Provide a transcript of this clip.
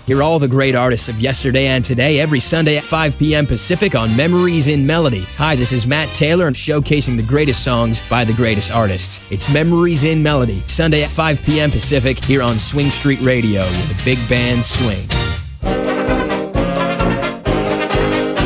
Hear all the great artists of yesterday and today every Sunday at 5 p.m. Pacific on Memories in Melody. Hi, this is Matt Taylor. I'm showcasing the greatest songs by the greatest artists. It's Memories in Melody, Sunday at 5 p.m. Pacific here on Swing Street Radio with the big band swing.